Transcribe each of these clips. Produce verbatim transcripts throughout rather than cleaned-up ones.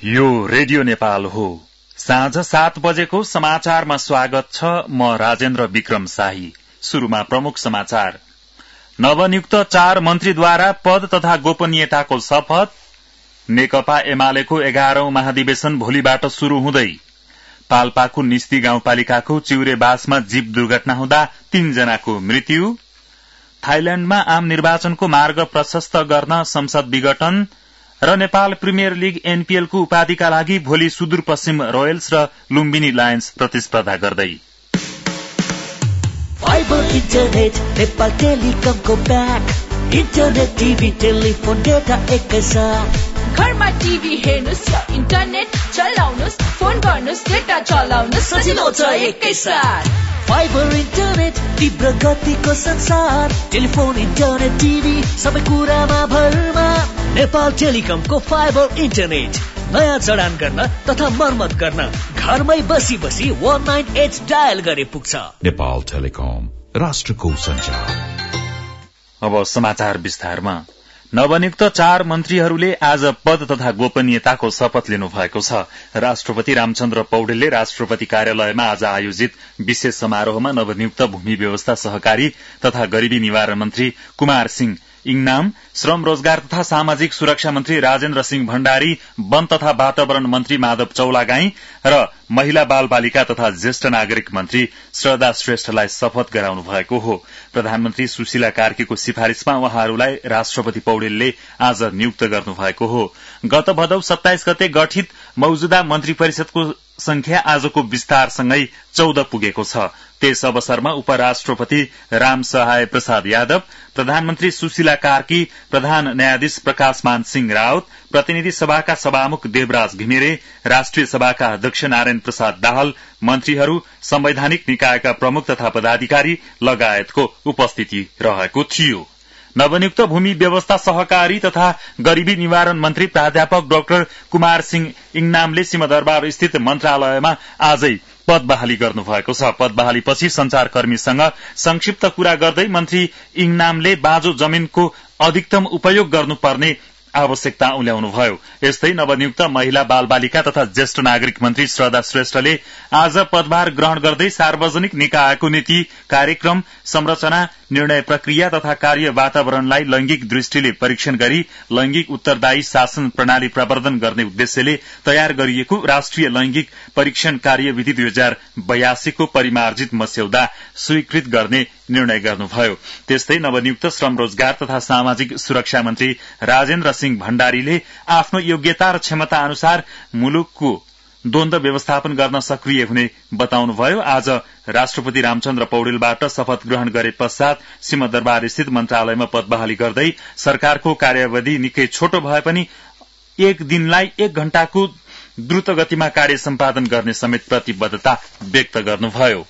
यो रेडियो नेपाल हो। साँझ सात बजेको समाचारमा स्वागत छ। म राजेन्द्र विक्रम शाही। शुरूमा प्रमुख समाचार। नवनियुक्त चार मन्त्रीद्वारा पद तथा गोपनीयताको शपथ। नेकपा एमालेको एघारौं महाधिवेशन भोलिबाट शुरू हुँदै। पाल्पाको निस्ती गाउँपालिकाको चिउरेबासमा जीप दुर्घटना हुँदा तीनजनाको मृत्यु। थाइल्याण्डमा आम निर्वाचनको मार्ग प्रशस्त गर्न संसद विघटन र नेपाल प्रिमियर लीग एनपीएल को उपाधिका लागि भोलि सुदूरपश्चिम रोयल्स र लुम्बिनी लायन्स प्रतिस्पर्धा गर्दै। फाइबर इन्टरनेट नेपाल टेलिकमको back. Internet TV telephone data एकैसाथ। घरमा टिभी हेर्नुस् या इन्टरनेट चलाउनुस्, फोन गर्नुस्, डेटा चलाउनुस्, सजिलो छ एकैसाथ। फाइबर इन्टरनेट तीव्र गतिको संसार। टेलिफोन, इन्टरनेट, टिभी सबै कुरामा भरमा। नेपाल टेलिकमको फाइबर इन्टरनेट नयाँ जडान गर्न तथा मर्मत गर्न घरमै बसी बसी वन नाइन एट डायल गरे पुग्छ। नेपाल टेलिकम, राष्ट्रको सञ्चार। अब समाचार विस्तारमा। नवनियुक्त चार मन्त्रीहरूले आज पद तथा गोपनीयताको शपथ लिनु भएको छ। राष्ट्रपति रामचन्द्र पौडेलले राष्ट्रपति कार्यालयमा आज आयोजित विशेष समारोहमा नवनियुक्त भूमि व्यवस्था, सहकारी तथा गरीबी निवारण मन्त्री कुमार सिंह इङनाम, श्रम रोजगार तथा सामाजिक सुरक्षा मन्त्री राजेन्द्र सिंह भण्डारी, वन तथा वातावरण मन्त्री माधव चौलागाई र महिला बाल बालिका तथा ज्येष्ठ नागरिक मन्त्री श्रद्धा श्रेष्ठलाई शपथ गराउनु भएको हो। प्रधानमन्त्री सुशीला कार्कीको सिफारिशमा उहाँहरूलाई राष्ट्रपति पौडेलले आज नियुक्त गर्नु भएको हो। गत भदौ सत्ताइस गते गठित मौजूदा मन्त्री परिषदको संख्या आजको विस्तारसँगै चौध पुगेको छ। त्यस अवसरमा उपराष्ट्रपति राम सहाय प्रसाद यादव, प्रधानमन्त्री सुशीला कार्की, प्रधान न्यायाधीश प्रकाश मान सिंह राउत, प्रतिनिधि सभाका सभामुख देवराज घिमिरे, राष्ट्रिय सभाका अध्यक्ष नारायण प्रसाद दाहाल, मन्त्रीहरू, संवैधानिक निकायका प्रमुख तथा पदाधिकारी लगायतको उपस्थिति रहेको थियो। नवनियुक्त भूमि व्यवस्था, सहकारी तथा गरीबी निवारण मन्त्री प्राध्यापक डाक्टर कुमार सिंह इङनामले सिंहदरबार स्थित मन्त्रालयमा आजै पद बहाली गर्नुभएको छ। पद बहालीपछि संचारकर्मीसँग संक्षिप्त कुरा गर्दै मन्त्री इङनामले बाँझो जमीनको अधिकतम उपयोग गर्नुपर्ने आवश्यकता उल्याउनुभयो। यस्तै नवनियुक्त महिला बाल बालिका तथा ज्येष्ठ नागरिक मन्त्री श्रद्धा श्रेष्ठले आज पदभार ग्रहण गर्दै सार्वजनिक निकायको नीति, कार्यक्रम, संरचना, निर्णय प्रक्रिया तथा कार्य वातावरणलाई लैंगिक दृष्टिले परीक्षण गरी लैंगिक उत्तरदायी शासन प्रणाली प्रवर्धन गर्ने उद्देश्यले तयार गरिएको राष्ट्रिय लैंगिक परीक्षण कार्यविधि दुई हजार बयासीको परिमार्जित मस्यौदा स्वीकृत गर्ने निर्णय गर्नुभयो। त्यस्तै नवनियुक्त श्रम रोजगार तथा सामाजिक सुरक्षा मन्त्री राजेन्द्र सिंह भण्डारीले आफ्नो योग्यता र क्षमता अनुसार मुलुकको द्वन्द व्यवस्थापन गर्न सक्रिय हुने बताउनुभयो। आज राष्ट्रपति रामचन्द्र पौडेलबाट शपथ ग्रहण गरे पश्चात सिंहदरबार स्थित मन्त्रालयमा पद बहाली गर्दै सरकारको कार्यावधि निकै छोटो भए पनि एक दिनलाई एक घण्टाको द्रुत गतिमा कार्य सम्पादन गर्ने समेत प्रतिबद्धता व्यक्त गर्नुभयो।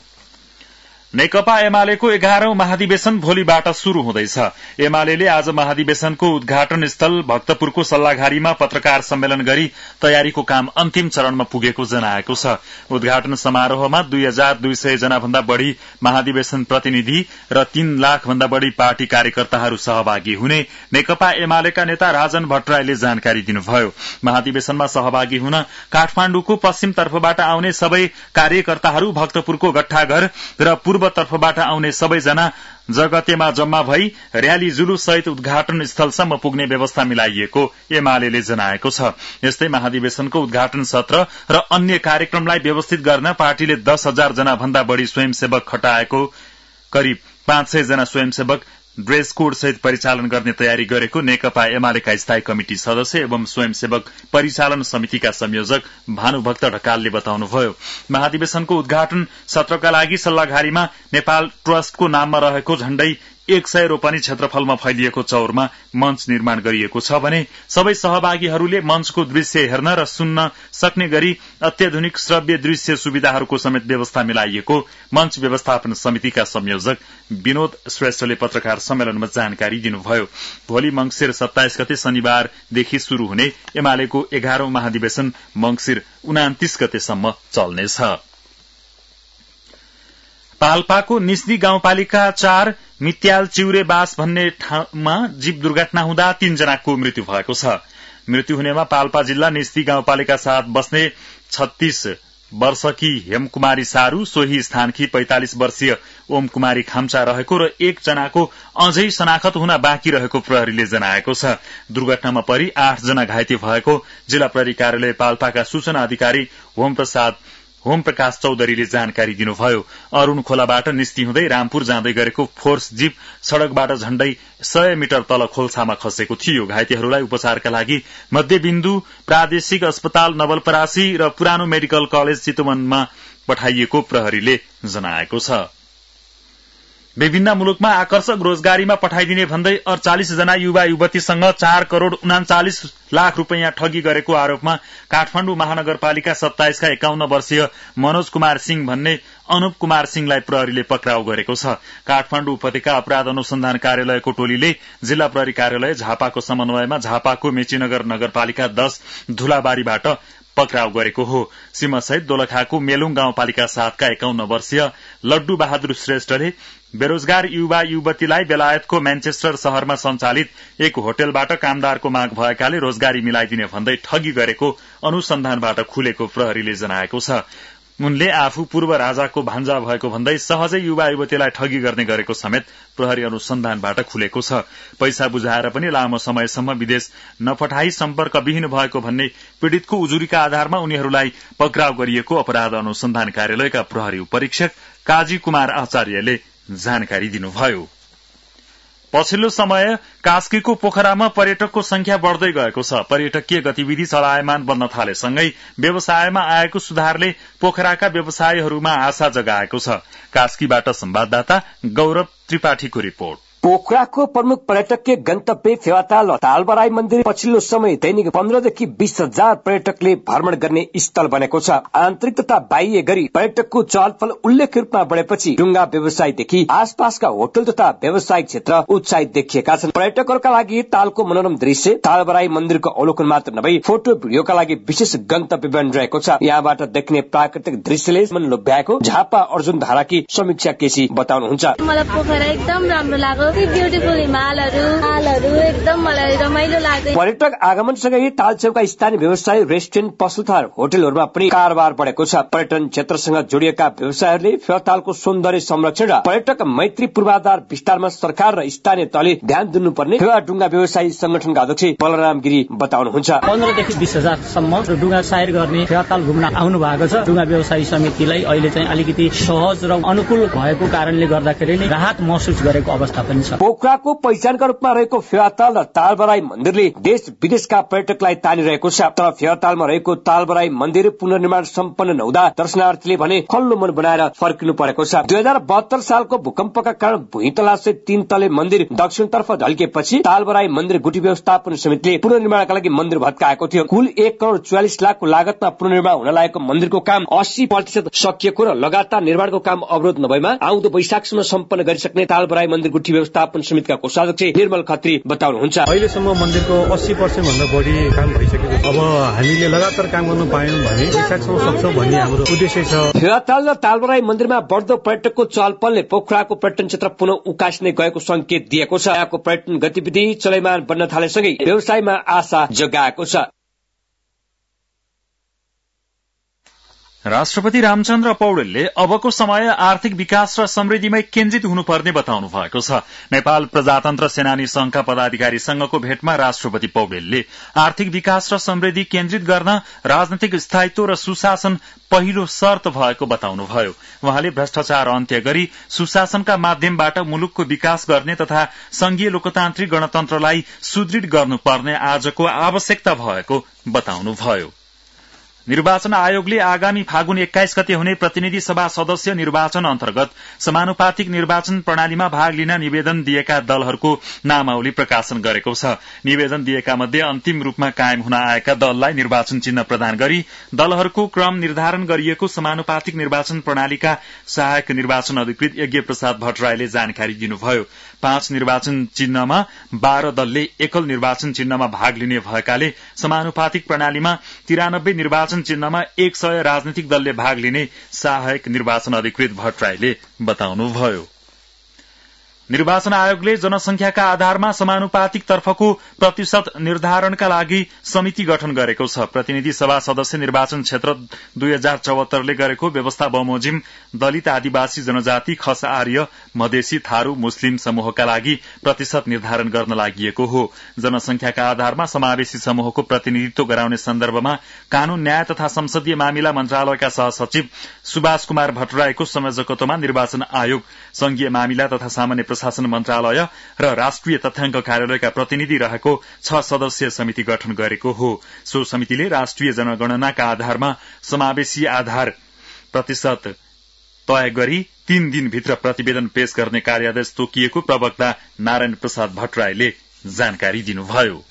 नेकपा एमालेको एघारौं महाधिवेशन भोलिबाट शुरू हुँदैछ। एमालेले आज महाधिवेशनको उद्घाटन स्थल भक्तपुरको सल्लाघारीमा पत्रकार सम्मेलन गरी तयारीको काम अन्तिम चरणमा पुगेको जनाएको छ। उद्घाटन समारोहमा दुई हजार दुई सय जना भन्दा बढ़ी महाधिवेशन प्रतिनिधि र तीन लाख भन्दा बढ़ी पार्टी कार्यकर्ताहरू सहभागी हुने नेकपा एमालेका नेता राजन भट्टराईले जानकारी दिनुभयो। महाधिवेशनमा सहभागी हुन काठमाण्डुको पश्चिम तर्फबाट आउने सबै कार्यकर्ताहरू भक्तपुरको गट्ठाघर र पूर्व तर्फबाट आउने सबैजना जगतेमा जम्मा भई र्याली जुलुस सहित उद्घाटन स्थलसम्म पुग्ने व्यवस्था मिलाइएको एमालेले जनाएको छ। यस्तै महाधिवेशनको उद्घाटन सत्र र अन्य कार्यक्रमलाई व्यवस्थित गर्न पार्टीले दस हजार जना भन्दा बढ़ी स्वयंसेवक खटाएको, करिब पाँच सय जना स्वयंसेवक ड्रेस कोड सहित परिचालन गर्ने तयारी गरेको नेकपा एमालेका स्थायी कमिटी सदस्य एवं स्वयंसेवक परिचालन समितिका संयोजक भानुभक्त ढकालले बताउनुभयो। महाधिवेशनको उद्घाटन सत्रका लागि सल्लाघारीमा नेपाल ट्रस्टको नाममा रहेको झण्डै एक सय रोपनी क्षेत्रफलमा फैलिएको चौरमा मञ्च निर्माण गरिएको छ भने सबै सहभागीहरूले मञ्चको दृश्य हेर्न र सुन्न सक्ने गरी अत्याधुनिक श्रव्य दृश्य सुविधाहरूको समेत व्यवस्था मिलाइएको मञ्च व्यवस्थापन समितिका संयोजक विनोद श्रेष्ठले पत्रकार सम्मेलनमा जानकारी दिनुभयो। भोलि मंगिर सत्ताइस गते शनिबारदेखि शुरू हुने एमालेको एघारौं महाधिवेशन मंगिर उनातीस गतेसम्म चल्नेछ। पाल्पाको निस्दी गाउँपालिका चार मित्याल चिउरे बास भन्ने ठाउँमा जीप दुर्घटना हुँदा तीनजनाको मृत्यु भएको छ। मृत्यु हुनेमा पाल्पा जिल्ला निस्ती गाउँपालिका साथ बस्ने छत्तीस वर्षकी हेमकुमारी सारू, सोही स्थानकी पैंतालिस वर्षीय ओम कुमारी खाम्चा रहेको र एकजनाको अझै शनाखत हुन बाँकी रहेको प्रहरीले जनाएको छ। दुर्घटनामा परि आठ जना घाइते भएको जिल्ला प्रहरी कार्यालय पाल्पाका सूचना अधिकारी होम प्रसाद होम प्रकाश चौधरीले जानकारी दिनुभयो। अरूण खोलाबाट निस्ती हुँदै रामपुर जाँदै गरेको फोर्स जीप सड़कबाट झण्डै सय मिटर तल खोल्सामा खसेको थियो। घाइतेहरूलाई उपचारका लागि मध्यबिन्दु प्रादेशिक अस्पताल नवलपरासी र पुरानो मेडिकल कलेज चितवनमा पठाइएको प्रहरीले जनाएको छ। विभिन्न मुलुकमा आकर्षक रोजगारीमा पठाइदिने भन्दै अड़चालिस जना युवा युवतीसँग चार करोड़ उनाचालिस लाख रूपियाँ ठगी गरेको आरोपमा काठमाडौँ महानगरपालिका सत्ताइसका एकाउन्न वर्षीय मनोज कुमार सिंह भन्ने अनुप कुमार सिंहलाई प्रहरीले पक्राउ गरेको छ। काठमाडौँ उपत्यका अपराध अनुसन्धान कार्यालयको टोलीले जिल्ला प्रहरी कार्यालय झापाको समन्वयमा झापाको मेचीनगर नगरपालिका दश धुलाबारीबाट पक्राउ गरेको हो। सीमासहित दोलखाको मेलुङ गाउँपालिका सातका एकाउन्न वर्षीय लड्डू बहादुर श्रेष्ठले बेरोजगार युवा युवतीलाई बेलायतको म्यान्चेस्टर शहरमा सञ्चालित एक होटलबाट कामदारको माग भएकाले रोजगारी मिलाइदिने भन्दै ठगी गरेको अनुसन्धानबाट खुलेको प्रहरीले जनाएको छ। उनले आफू पूर्व राजाको भान्जा भएको भन्दै सहजै युवा युवतीलाई ठगी गर्ने गरेको समेत प्रहरी अनुसन्धानबाट खुलेको छ। पैसा बुझाएर पनि लामो समयसम्म विदेश नपठाई सम्पर्कविहीन भएको भन्ने पीड़ितको उजुरीका आधारमा उनीहरूलाई पक्राउ गरिएको अपराध अनुसन्धान कार्यालयका प्रहरी उपरीक्षक काजी कुमार आचार्यले जानकारी दिनुभयो। पछिल्लो समय कास्कीको पोखरामा पर्यटकको संख्या बढ़दै गएको छ। पर्यटकीय गतिविधि चलायमान बन्न थालेसँगै व्यवसायमा आएको सुधारले पोखराका व्यवसायीहरूमा आशा जगाएको छ। कास्कीबाट संवाददाता गौरव त्रिपाठीको रिपोर्ट। पोखराको प्रमुख पर्यटकीय गन्तव्य फेवाताल र तालबराई मन्दिर पछिल्लो समय दैनिक पन्ध्रदेखि बीस हजार पर्यटकले भ्रमण गर्ने स्थल बनेको छ। आन्तरिक तथा बाह्य गरी पर्यटकको चहलपहल उल्लेख्य रूपमा बढेपछि डुङ्गा व्यवसायदेखि आसपासका होटल तथा व्यावसायिक क्षेत्र उत्साहित देखिएका छन्। पर्यटकहरूका लागि तालको मनोरम दृश्य, तालबराई मन्दिरको अवलोकन मात्र नभई फोटो भिडियोका लागि विशेष गन्तव्य बनिरहेको छ। यहाँबाट देखिने प्राकृतिक दृश्यले मन लोभ्याएको झापा अर्जुन धाराकी समीक्षा केसी बताउनुहुन्छ। मलाई पोखरा एकदम राम्रो लाग्यो। ब्युटिफुल हिमालहरू हालहरू एकदम मलाई रमाइलो लाग्यो। पर्यटक आगमनसँगै तालछेउका स्थानीय व्यवसाय, रेस्टुरेन्ट, पसल तथा होटलहरूमा पनि कारोबार बढेको छ। पर्यटन क्षेत्रसँग जोडिएका व्यवसायहरूले फेवातालको सौन्दर्य संरक्षण र पर्यटक मैत्री पूर्वाधार विस्तारमा सरकार र स्थानीय तहले ध्यान दिनुपर्ने फेवा डुङ्गा व्यवसायी संगठनका अध्यक्ष बलराम गिरी बताउनुहुन्छ। पन्ध्रदेखि बीस हजारसम्म डुङ्गा सायर गर्ने फेवाताल घुम्न आउनु भएको छ। डुङ्गा व्यवसायी समितिलाई अहिले चाहिँ अलिकति सहज र अनुकूल भएको कारणले गर्दाखेरि नै राहत महसुस गरेको अवस्था पनि छ। पोखराको पहिचानका रूपमा रहेको फेवाताल र तालबराई मन्दिरले देश विदेशका पर्यटकलाई तानिरहेको छ। तर फेवातालमा रहेको तालबराई मन्दिर पुनर्निर्माण सम्पन्न नहुँदा दर्शनार्थीले भने खल्लो मन बनाएर फर्किनु परेको छ। दुई हजार बहत्तर सालको भूकम्पका कारण भुइँतला सहित तीन तले मन्दिर दक्षिणतर्फ ढल्केपछि तालबराई मन्दिर गुठी व्यवस्थापन समितिले पुनर्निर्माणका लागि मन्दिर भत्काएको थियो। कुल एक करोड़ चौवालिस लाखको लागतमा पुनर्निर्माण हुन लागेको मन्दिरको काम अस्सी प्रतिशत सकिएको र लगातार निर्माणको काम अवरोध नभएमा आउँदो वैशाखसम्म सम्पन्न गरिसक्ने तालबराई मन्दिर गुठी व्यवस्थापन समितिका कोषाध्यक्ष निर्मल खत्री बताउनुहुन्छ। अहिलेसम्म मन्दिरको अस्सी पर्सेन्ट भन्दा बढी काम भइसकेको छ। अब हामीले लगातार काम गर्न पायौं भने वैशाखसम्म सक्छौं भन्ने हाम्रो उद्देश्य छ। फेवाताल र तालबराई मन्दिरमा बढ्दो पर्यटकको चहलपहलले पोखराको पर्यटन क्षेत्र पुनः उकास्ने गएको संकेत दिएको छ। यहाँको पर्यटन गतिविधि चलैमान बन्न थालेसँगै व्यवसायमा आशा जगाएको छ। राष्ट्रपति रामचन्द्र पौडेलले अबको समय आर्थिक विकास र समृद्धिमै केन्द्रित हुनुपर्ने बताउनु भएको छ। नेपाल प्रजातन्त्र सेनानी संघका पदाधिकारी संघको भेटमा राष्ट्रपति पौडेलले आर्थिक विकास र समृद्धि केन्द्रित गर्न राजनैतिक स्थायित्व र सुशासन पहिलो शर्त भएको बताउनुभयो। वहाँले भ्रष्टाचार अन्त्य गरी सुशासनका माध्यमबाट मुलुकको विकास गर्ने तथा संघीय लोकतान्त्रिक गणतन्त्रलाई सुदृढ गर्नुपर्ने आजको आवश्यकता भएको बताउनुभयो। निर्वाचन आयोगले आगामी फागुन एक्काइस गते हुने प्रतिनिधि सभा सदस्य निर्वाचन अन्तर्गत समानुपातिक निर्वाचन प्रणालीमा भाग लिन निवेदन दिएका दलहरूको नामावली प्रकाशन गरेको छ। निवेदन दिएका मध्ये अन्तिम रूपमा कायम हुन आएका दललाई निर्वाचन चिन्ह प्रदान गरी दलहरूको क्रम निर्धारण गरिएको समानुपातिक निर्वाचन प्रणालीका सहायक निर्वाचन अधिकृत यज्ञ प्रसाद भट्टराईले जानकारी दिनुभयो। पाँच निर्वाचन चिन्हमा बाह्र दलले एकल निर्वाचन चिन्हमा भाग लिने भएकाले समानुपातिक प्रणालीमा तिरानब्बे निर्वाचन चिन्हमा एक सय राजनीतिक दलले भाग लिने सहायक निर्वाचन अधिकृत भट्टराईले बताउनुभयो। निर्वाचन आयोगले जनसंख्याका आधारमा समानुपातिक तर्फको प्रतिशत निर्धारणका लागि समिति गठन गरेको छ। प्रतिनिधि सभा सदस्य निर्वाचन क्षेत्र दुई हजार चौहत्तरले गरेको व्यवस्था बमोजिम दलित, आदिवासी जनजाति, खस, आर्य, मधेसी, थारू, मुस्लिम समूहका लागि प्रतिशत निर्धारण गर्न लागि हो। जनसंख्याका आधारमा समावेशी समूहको प्रतिनिधित्व गराउने सन्दर्भमा कानून, न्याय तथा संसदीय मामिला मन्त्रालयका सहसचिव सुभाष कुमार भट्टराईको संयोजकत्वमा निर्वाचन आयोग, संघीय मामिला तथा सामान्य प्रशासन मन्त्रालय र राष्ट्रिय तथ्याङ्क कार्यालयका प्रतिनिधि रहेको छ सदस्यीय समिति गठन गरेको हो। सो समितिले राष्ट्रिय जनगणनाका आधारमा समावेशी आधार प्रतिशत तय गरी तीन दिनभित्र प्रतिवेदन पेश गर्ने कार्यादेश तोकिएको प्रवक्ता नारायण प्रसाद भट्टराईले जानकारी दिनुभयो।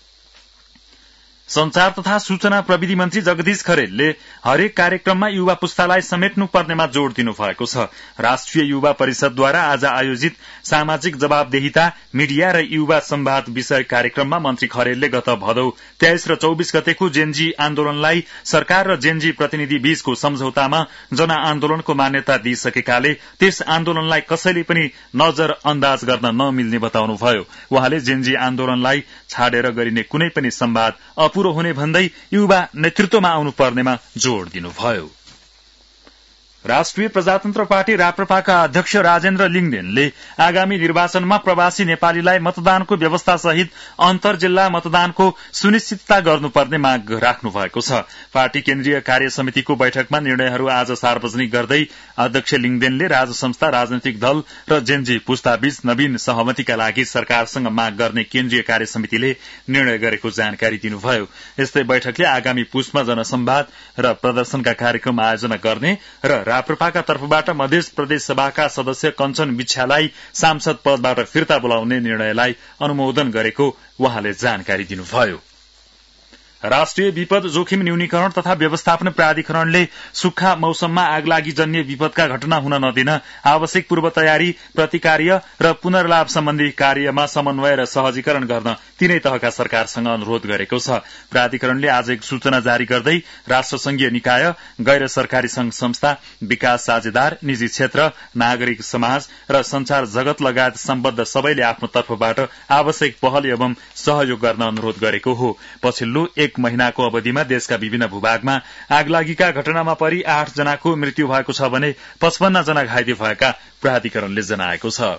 संचार तथा सूचना प्रविधि मन्त्री जगदीश खरेलले हरेक कार्यक्रममा युवा पुस्तालाई समेट्नु पर्नेमा जोड़ दिनु भएको छ। राष्ट्रिय युवा परिषदद्वारा आज आयोजित सामाजिक जवाबदेहिता, मीडिया र युवा संवाद विषय कार्यक्रममा मन्त्री खरेलले गत भदौ तेइस र चौबिस गतेको जेनजी आन्दोलनलाई सरकार र जेनजी प्रतिनिधि बीचको सम्झौतामा जनआन्दोलनको मान्यता दिइसकेकाले त्यस आन्दोलनलाई कसैले पनि नजर अन्दाज गर्न नमिल्ने बताउनुभयो। उहाँले जेनजी आन्दोलनलाई छाडेर गरिने कुनै पनि संवाद अपुरो हुने भन्दै युवा नेतृत्वमा आउनु पर्नेमा जोड़ दिनुभयो। राष्ट्रिय प्रजातन्त्र पार्टी राप्रपाका अध्यक्ष राजेन्द्र लिङदेनले आगामी निर्वाचनमा प्रवासी नेपालीलाई मतदानको व्यवस्था सहित अन्तर जिल्ला मतदानको सुनिश्चितता गर्नुपर्ने माग राख्नु भएको छ। पार्टी केन्द्रीय कार्य समितिको बैठकमा निर्णयहरू आज सार्वजनिक गर्दै अध्यक्ष लिङदेनले राज संस्था, राजनैतिक दल र जेनजी पुस्ताबीच नवीन सहमतिका लागि सरकारसँग माग गर्ने केन्द्रीय कार्य समितिले निर्णय गरेको जानकारी दिनुभयो। यस्तै बैठकले आगामी पुसमा जनसंवाद र प्रदर्शनका कार्यक्रम आयोजना गर्ने र राप्रपाका तर्फबाट मध्य प्रदेश सभाका सदस्य कञ्चन बिछ्यालाई सांसद पदबाट फिर्ता बोलाउने निर्णयलाई अनुमोदन गरेको उहाँले जानकारी दिनुभयो। राष्ट्रिय विपद जोखिम न्यूनीकरण तथा व्यवस्थापन प्राधिकरणले सुक्खा मौसममा आगलागी जन्य विपदका घटना हुन नदिन आवश्यक पूर्व तयारी, प्रतिकार्य र पुनर्लाभ सम्बन्धी कार्यमा समन्वय र सहजीकरण गर्न तीनै तहका सरकारसँग अनुरोध गरेको छ। प्राधिकरणले आज एक सूचना जारी गर्दै राष्ट्रसंघीय निकाय, गैर सरकारी संघ संस्था, विकास साझेदार, निजी क्षेत्र, नागरिक समाज र संचार जगत लगायत सम्बद्ध सबैले आफ्नो तर्फबाट आवश्यक पहल एवं सहयोग गर्न अनुरोध गरेको हो। पछिल्लो एक महिनाको अवधिमा देशका विभिन्न भूभागमा आगलागीका घटनामा परि आठ जनाको मृत्यु भएको छ भने पचपन्न जना घाइते भएका प्राधिकरणले जनाएको छ।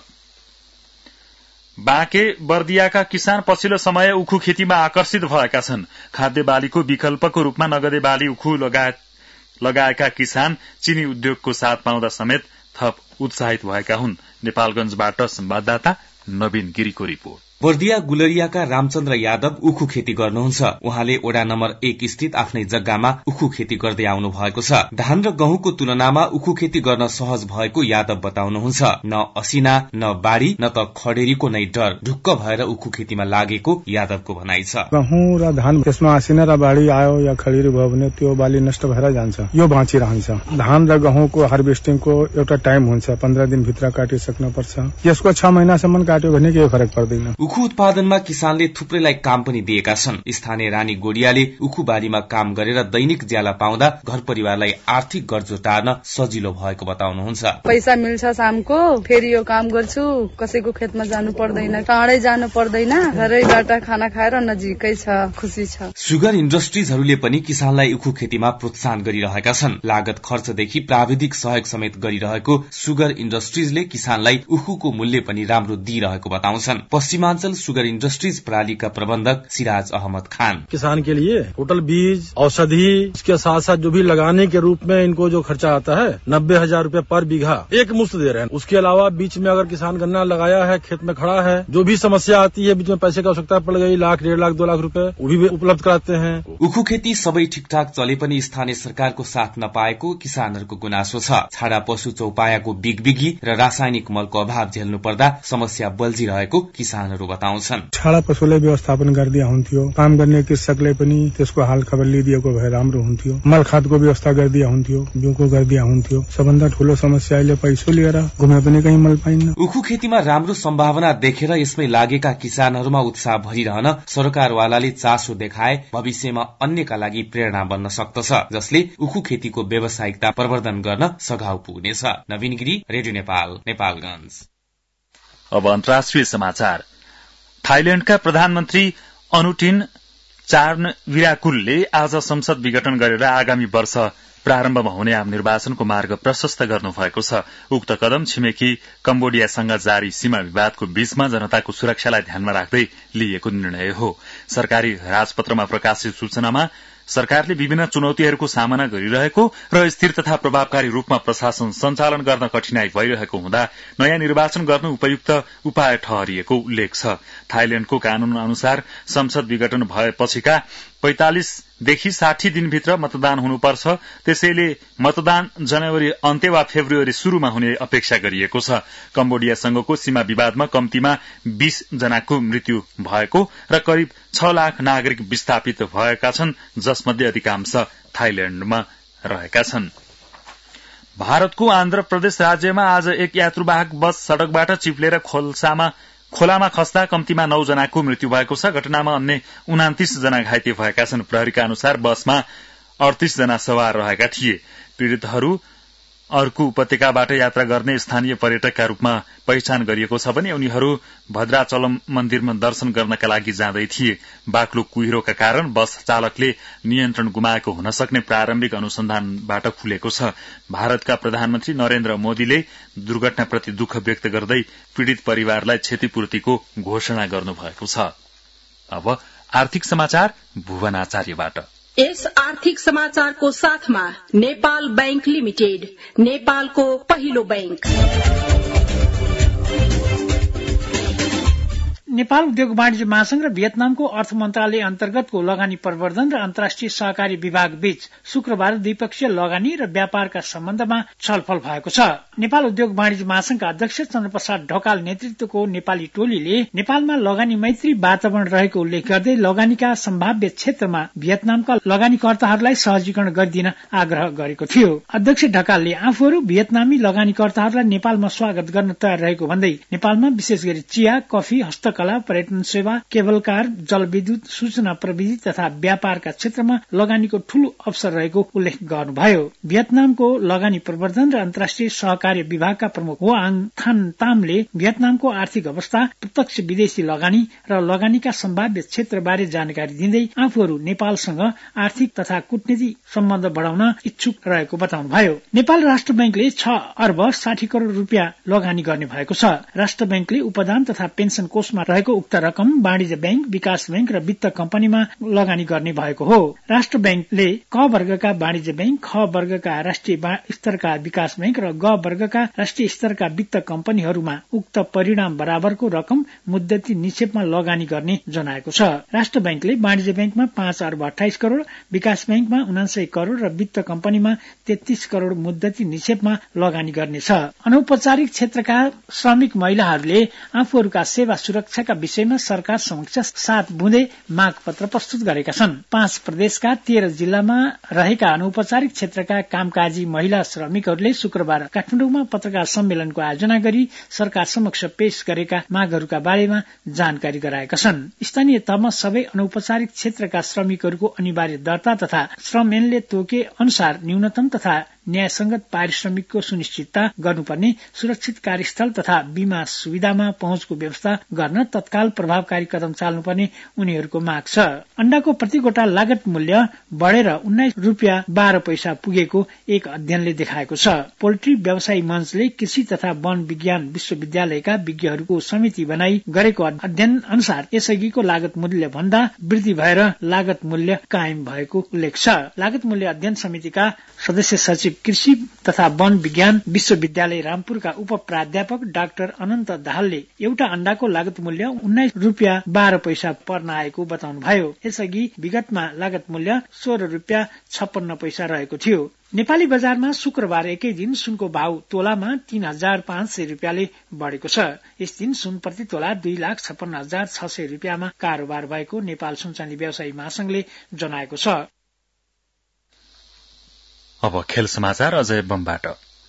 बाँके बर्दियाका किसान पछिल्लो समय उखु खेतीमा आकर्षित भएका छन्। खाद्य बालीको विकल्पको रूपमा नगदे बाली उखु लगाएका किसान चिनी उद्योगको साथ पाउँदा समेत थप उत्साहित भएका हुन्। नेपालगंजबाट संवाददाता नवीन गिरीको रिपोर्ट। बर्दिया गुलरियाका रामचन्द्र यादव उखु खेती गर्नुहुन्छ। उहाँले वडा नम्बर एक स्थित आफ्नै जग्गामा उखु खेती गर्दै आउनु भएको छ। धान र गहुँको तुलनामा उखु खेती गर्न सहज भएको यादव बताउनुहुन्छ। न असिना, न बाढ़ी, न त खडेरीको नै डर, ढुक्क भएर उखु खेतीमा लागेको यादवको भनाइ छ। गहुँ र धान त्यसमा असिना र बाढ़ी आयो या खडेरी भयो भने त्यो बाली नष्ट भएर जान्छ, यो बाँचिरहन्छ। धान र गहुँको हार्भेस्टिङको एउटा टाइम हुन्छ, पन्ध्र दिन भित्र काटिसक्नु पर्छ। यसको छ महिनासम्म काट्यो भने केही फरक पर्दैन। उखु उत्पादनमा किसानले थुप्रैलाई काम पनि दिएका छन्। स्थानीय रानी गोडियाले उखु बारीमा काम गरेर दैनिक ज्याला पाउँदा घर परिवारलाई आर्थिक गर्जो टार्न सजिलो भएको बताउनुहुन्छ। पैसा मिल्छ शामको, फेरि यो काम गर्छु, कसैको खेतमा जानु पर्दैन, टाढै जानु पर्दैन, घरैबाट खाना खाएर नजिकै छ, खुसी छ। सुगर इन्डस्ट्रीजहरूले पनि किसानलाई उखु खेतीमा प्रोत्साहन गरिरहेका छन्। लागत खर्चदेखि प्राविधिक सहयोग समेत गरिरहेको सुगर इन्डस्ट्रीजले किसानलाई उखुको मूल्य पनि राम्रो दिइरहेको बताउँछन्। पश्चिमाञ्चल सुगर इंडस्ट्रीज प्रणाली का प्रबंधक सिराज अहमद खान। किसान के लिए टोटल बीज, औषधि, इसके साथ साथ जो भी लगाने के रूप में इनको जो खर्चा आता है नब्बे हजार रूपये पर बीघा एक मुश्त दे रहे हैं। उसके अलावा बीच में अगर किसान गन्ना लगाया है, खेत में खड़ा है, जो भी समस्या आती है, बीच में पैसे की आवश्यकता पड़ गई, लाख डेढ़ लाख दो लाख रूपये, वो भी उपलब्ध कराते हैं। उखु खेती सबै ठिकठाक चले पनि स्थानीय सरकारको साथ नपाएको किसानहरूको गुनासो छ। छाडा पशु चौपायाको बिगबिगी र रासायनिक मलको अभाव झेल्नु पर्दा समस्या बल्झिरहेको किसानहरू बताउँछन्। छाडा पशुलाई व्यवस्थापन गरिदिया हुन्थ्यो, काम गर्ने कृषकले पनि त्यसको हाल खबर लिइदिएको भए राम्रो हुन्थ्यो। मल खादको व्यवस्था गरिदिया हुन्थ्यो, बिउको गरिदिया हुन्थ्यो। सबभन्दा ठूलो समस्या अहिले पैसो लिएर घुमे पनि कहीँ मल पाइन्न। उखु खेतीमा राम्रो सम्भावना देखेर यसमै लागेका किसानहरूमा उत्साह भरिरहन सरकारवालाले चासो देखाए भविष्यमा अन्यका लागि प्रेरणा बन्न सक्दछ, जसले उखु खेतीको व्यावसायिकता प्रवर्धन गर्न सघाउ पुग्नेछ। नवीन गिरी, रेडियो नेपाल, नेपालगञ्ज। अब अन्तर्राष्ट्रिय समाचार। थाइल्याण्डका प्रधानमन्त्री अनुटिन चार्नविराकुलले आज संसद विघटन गरेर आगामी वर्ष प्रारम्भमा हुने आम निर्वाचनको मार्ग प्रशस्त गर्नुभएको छ। उक्त कदम छिमेकी कम्बोडियासँग जारी सीमा विवादको बीचमा जनताको सुरक्षालाई ध्यानमा राख्दै लिएको निर्णय हो। सरकारी राजपत्रमा प्रकाशित सूचनामा सरकारले विभिन्न चुनौतीहरूको सामना गरिरहेको र स्थिर तथा प्रभावकारी रूपमा प्रशासन सञ्चालन गर्न कठिनाई भइरहेको हुँदा नयाँ निर्वाचन गर्नु उपयुक्त उपाय ठहरिएको उल्लेख छ। थाइल्याण्डको कानून अनुसार संसद विघटन भएपछिका पैंतालिसदेखि साठी दिनभित्र मतदान हुनुपर्छ। त्यसैले मतदान जनवरी अन्त्य वा फेब्रुअरी शुरूमा हुने अपेक्षा गरिएको छ। कम्बोडियासँगको सीमा विवादमा कम्तीमा बीस जनाको मृत्यु भएको र करिब छ लाख नागरिक विस्थापित भएका छन्, जसमध्ये अधिकांश थाइल्याण्डमा रहेका छन्। भारतको आन्ध्र प्रदेश राज्यमा आज एक यात्रुवाहक बस सड़कबाट चिप्लेर खोल्सामा खोलामा खस्दा कम्तीमा नौ जनाको मृत्यु भएको छ। घटनामा अन्य उनातीस जना घाइते भएका छन्। प्रहरीका अनुसार बसमा अडतीस जना सवार रहेका थिए। पीड़ितहरू अर्को उपत्यकाबाट यात्रा गर्ने स्थानीय पर्यटकका रूपमा पहिचान गरिएको छ भने उनीहरू भद्राचलम मन्दिरमा दर्शन गर्नका लागि जाँदै थिए। बाक्लो कुहिरोका कारण बस चालकले नियन्त्रण गुमाएको हुन सक्ने प्रारम्भिक अनुसन्धानबाट खुलेको छ। भारतका प्रधानमन्त्री नरेन्द्र मोदीले दुर्घटनाप्रति दुःख व्यक्त गर्दै पीड़ित परिवारलाई क्षतिपूर्तिको घोषणा गर्नुभएको छ। अब आर्थिक समाचार भुवन आचार्यबाट। यस आर्थिक समाचारको साथमा नेपाल बैंक लिमिटेड, नेपालको पहिलो बैंक। नेपाल उद्योग वाणिज्य महासंघ र भियतनामको अर्थ मन्त्रालय अन्तर्गतको लगानी प्रवर्धन र अन्तर्राष्ट्रिय सहकारी विभाग बीच शुक्रबार द्विपक्षीय लगानी र व्यापारका सम्बन्धमा छलफल भएको छ। नेपाल उद्योग वाणिज्य महासंघका अध्यक्ष चन्द्रप्रसाद ढकाल नेतृत्वको नेपाली टोलीले नेपालमा लगानी मैत्री वातावरण रहेको उल्लेख गर्दै लगानीका सम्भाव्य क्षेत्रमा भियतनामका लगानीकर्ताहरूलाई सहजीकरण गरिदिन आग्रह गरेको थियो। अध्यक्ष ढकालले आफूहरू भियतनामी लगानीकर्ताहरूलाई नेपालमा स्वागत गर्न तयार रहेको भन्दै नेपालमा विशेष गरी चिया, कफी, हस्तकला, पर्यटन सेवा, केबल कार, जलविद्युत, सूचना प्रविधि तथा व्यापारका क्षेत्रमा लगानीको ठूलो अवसर रहेको उल्लेख गर्नुभयो। भियतनामको लगानी प्रवर्धन र अन्तर्राष्ट्रिय सहकारी विभागका प्रमुख वाङ थान तामले भियतनामको आर्थिक अवस्था, प्रत्यक्ष विदेशी लगानी र लगानीका सम्भाव्य क्षेत्रबारे जानकारी दिँदै आफूहरू नेपालसँग आर्थिक तथा कूटनीतिक सम्बन्ध बढ़ाउन इच्छुक रहेको बताउनुभयो। नेपाल राष्ट्र बैंकले छ अर्ब साठी करोड़ रूपियाँ लगानी गर्ने भएको छ। राष्ट्र बैंकले उपदान तथा पेन्सन कोषमा रहेको उक्त रकम वाणिज्य बैंक, विकास बैंक र वित्त कम्पनीमा लगानी गर्ने भएको हो। राष्ट्र बैंकले क वर्गका वाणिज्य बैंक, ख वर्गका राष्ट्रिय स्तरका विकास बैंक र ग वर्गका राष्ट्रिय स्तरका वित्त कम्पनीहरूमा उक्त परिणाम बराबरको रकम मुद्दती निक्षेपमा लगानी गर्ने जनाएको छ। राष्ट्र बैंकले वाणिज्य बैंकमा पाँच अर्ब अठाइस करोड़, विकास बैंकमा उनासय करोड़ र वित्त कम्पनीमा तेत्तीस करोड़ मुद्दती निक्षेपमा लगानी गर्नेछ। अनौपचारिक क्षेत्रका श्रमिक महिलाहरूले आफूहरूका सेवा सुरक्षाका विषयमा सरकार समक्ष सात बुँदे माग पत्र प्रस्तुत गरेका छन्। पाँच प्रदेशका तेह्र जिल्लामा रहेका अनौपचारिक क्षेत्रका कामकाजी महिला श्रमिकहरूले शुक्रबार काठमाडौँमा पत्रकार सम्मेलनको आयोजना गरी सरकार समक्ष पेश गरेका मागहरूका बारेमा जानकारी गराएका छन्। स्थानीय तहमा सबै अनौपचारिक क्षेत्रका श्रमिकहरूको अनिवार्य दर्ता तथा श्रम ऐनले तोके अनुसार न्यूनतम तथा न्यायसंगत पारिश्रमिकको सुनिश्चितता गर्नुपर्ने, सुरक्षित कार्यस्थल तथा बीमा सुविधामा पहुँचको व्यवस्था गर्न तत्काल प्रभावकारी कदम चाल्नुपर्ने उनीहरूको माग छ। अण्डाको प्रति गोटा लागत मूल्य बढ़ेर उन्नाइस रूपियाँ बाह्र पैसा पुगेको एक अध्ययनले देखाएको छ। पोल्ट्री व्यवसायी मञ्चले कृषि तथा वन विज्ञान विश्वविद्यालयका विज्ञहरूको समिति बनाई गरेको अध्ययन अनुसार यसअघिको लागत मूल्य भन्दा वृद्धि भएर लागत मूल्य कायम भएको उल्लेख छ। लागत मूल्य अध्ययन समितिका सदस्य सचिव कृषि तथा वन विज्ञान विश्वविद्यालय रामपुरका उप प्राध्यापक डाक्टर अनन्त दाहालले एउटा अण्डाको लागत मूल्य उन्नाइस रूपियाँ बाह्र पैसा पर्न आएको बताउनुभयो। यसअघि विगतमा लागत मूल्य सोह्र रूपियाँ छप्पन्न पैसा रहेको थियो। नेपाली बजारमा शुक्रबार एकै दिन सुनको भाव तोलामा तीन हजार पाँच सय रूपियाँले बढ़ेको छ। यस दिन सुन प्रति तोला दुई लाख छप्पन्न हजार छ सय रूपियाँमा कारोबार भएको नेपाल सुनचाँदी व्यवसायी महासंघले जनाएको छ। अब खेल समाचार अजय बमबाट।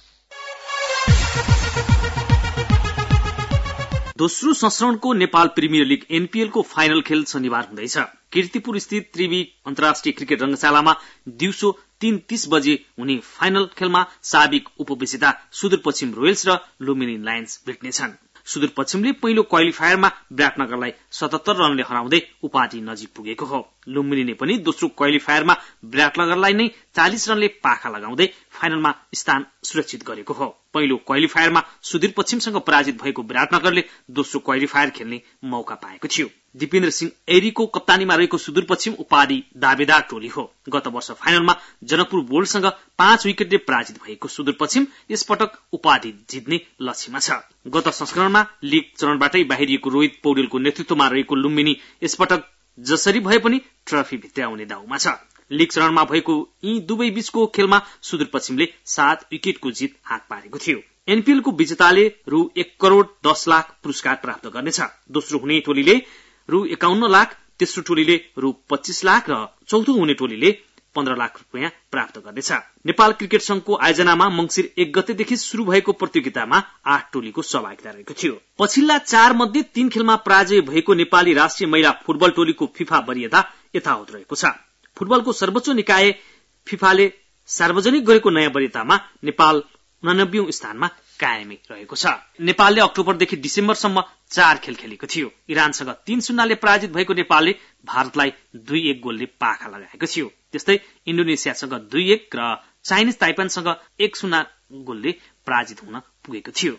दोस्रो संस्करणको नेपाल प्रिमियर लीग एनपीएल को फाइनल खेल शनिबार हुँदैछ। कीर्तिपुर स्थित त्रिवी अन्तर्राष्ट्रिय क्रिकेट रंगशालामा दिउँसो तीन तीस बजे हुने फाइनल खेलमा साबिक उपविजेता सुदूरपश्चिम रोयल्स र लुम्बिनी लायन्स भेट्नेछन्। सुदूरपश्चिमले पहिलो क्वालिफायरमा विराटनगरलाई सतहत्तर रनले हराउँदै उपाधि नजिक पुगेको हो। लुम्बिनीले पनि दोस्रो क्वालिफायरमा विराटनगरलाई नै चालिस रनले पाखा लगाउँदै फाइनलमा स्थान सुरक्षित गरेको हो। पहिलो क्वालिफायरमा सुदूरपश्चिमसँग पराजित भएको विराटनगरले दोस्रो क्वालिफायर खेल्ने मौका पाएको थियो। दिपेन्द्र सिंह ऐरीको कप्तानीमा रहेको सुदूरपश्चिम उपाधि दावेदार टोली हो। गत वर्ष फाइनलमा जनकपुर बोल्डसँग पाँच विकेटले पराजित भएको सुदूरपश्चिम यसपटक उपाधि जित्ने लक्ष्यमा छ। गत संस्करणमा लीग चरणबाटै बाहिरिएको रोहित पौडेलको नेतृत्वमा रहेको लुम्बिनी यसपटक जसरी भए पनि ट्रफी भित्राउने दाउमा छ। लीग चरणमा भएको यी दुवै बीचको खेलमा सुदूरपश्चिमले सात विकेटको जित हात पारेको थियो। एनपीएलको विजेताले रु एक करोड़ दस लाख पुरस्कार प्राप्त गर्नेछ। दोस्रो हुने टोलीले रु एकाउन्न लाख, तेस्रो टोलीले रु पच्चीस लाख र चौथो हुने टोलीले पन्ध्र लाख रुपियाँ प्राप्त गर्नेछ। नेपाल क्रिकेट संघको आयोजनामा मंगिर एक गतेदेखि शुरू भएको प्रतियोगितामा आठ टोलीको सहभागिता रहेको थियो। पछिल्ला चार मध्ये तीन खेलमा पराजय भएको नेपाली राष्ट्रिय महिला फुटबल टोलीको फिफा वरियता यथावत रहेको छ। फुटबलको सर्वोच्च निकाय फिफाले सार्वजनिक गरेको नयाँ वरियतामा नेपाल उनानब्बेऔं स्थानमा कायमै रहेको छ। नेपालले अक्टोबरदेखि डिसेम्बरसम्म चार खेल खेलेको थियो। इरानसँग तीन शून्यले पराजित भएको नेपालले भारतलाई दुई एक गोलले पाखा लगाएको थियो। त्यस्तै इन्डोनेसियासँग दुई एक र चाइनिज ताइपानसँग एक शून्य गोलले पराजित हुन पुगेको थियो।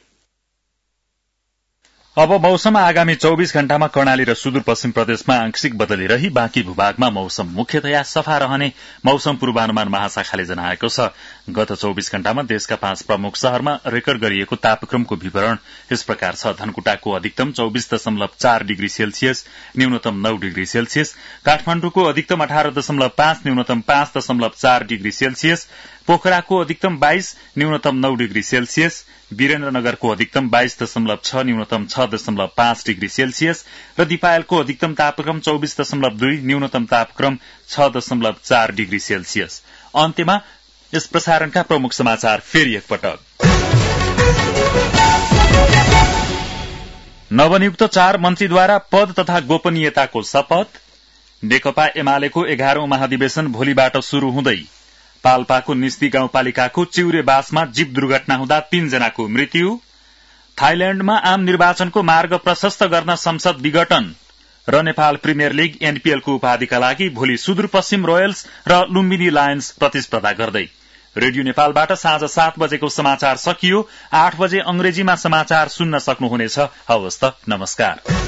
अब मौसम आगामी चौबीस घण्टामा कर्णाली र सुदूरपश्चिम प्रदेशमा आंशिक बदली रही बाँकी भूभागमा मौसम मुख्यतया सफा रहने मौसम पूर्वानुमान महाशाखाले जनाएको छ। गत चौबीस घण्टामा देशका पाँच प्रमुख शहरमा रेकर्ड गरिएको तापक्रमको विवरण यस प्रकार छ। धनकुटाको अधिकतम चौबीस दशमलव चार डिग्री सेल्सियस, न्यूनतम नौ डिग्री सेल्सियस। काठमाण्डुको अधिकतम अठार दशमलव पाँच, न्यूनतम पाँच दशमलव चार डिग्री सेल्सियस। पोखराको अधिकतम बाइस, न्यूनतम नौ डिग्री सेल्सियस। वीरेन्द्रनगरको अधिकतम बाइस दशमलव छ, न्यूनतम छ दशमलव पाँच डिग्री सेल्सियस र दिपायलको अधिकतम तापक्रम चौबीस दशमलव दुई, न्यूनतम तापक्रम छ दशमलव चार डिग्री सेल्सियस। अन्त्यमा यस प्रसारणका प्रमुख समाचार फेरि एकपटक। नवनियुक्त चार मन्त्रीद्वारा पद तथा गोपनीयताको शपथ। नेकपा एमालेको एघारौं महाधिवेशन भोलिबाट शुरू हुँदै। पाल्पाको निस्ती गाउँपालिकाको चिउरे बासमा जीप दुर्घटना हुँदा तीनजनाको मृत्यु। थाइल्याण्डमा आम निर्वाचनको मार्ग प्रशस्त गर्न संसद विघटन र नेपाल प्रिमियर लीग एनपीएलको उपाधिका लागि भोलि सुदूरपश्चिम रोयल्स र लुम्बिनी लायन्स प्रतिस्पर्धा गर्दै। रेडियो नेपालबाट साँझ सात बजेको समाचार सकियो। आठ बजे अंग्रेजीमा समाचार सुन्न सक्नुहुनेछ। हवस् त, नमस्कार।